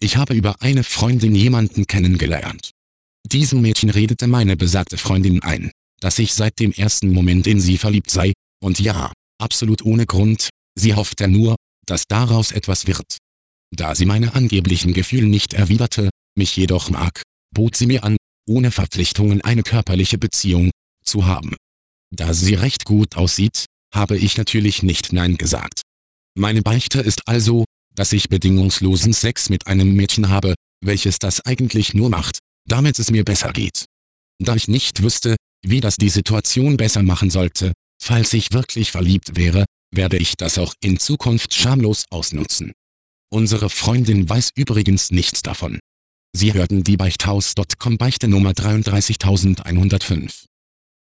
Ich habe über eine Freundin jemanden kennengelernt. Diesem Mädchen redete meine besagte Freundin ein, dass ich seit dem ersten Moment in sie verliebt sei, und ja, absolut ohne Grund, sie hoffte nur, dass daraus etwas wird. Da sie meine angeblichen Gefühle nicht erwiderte, mich jedoch mag, bot sie mir an, ohne Verpflichtungen eine körperliche Beziehung zu haben. Da sie recht gut aussieht, habe ich natürlich nicht Nein gesagt. Meine Beichte ist also, dass ich bedingungslosen Sex mit einem Mädchen habe, welches das eigentlich nur macht, damit es mir besser geht. Da ich nicht wüsste, wie das die Situation besser machen sollte, falls ich wirklich verliebt wäre, werde ich das auch in Zukunft schamlos ausnutzen. Unsere Freundin weiß übrigens nichts davon. Sie hörten die Beichthaus.com Beichte Nummer 33105.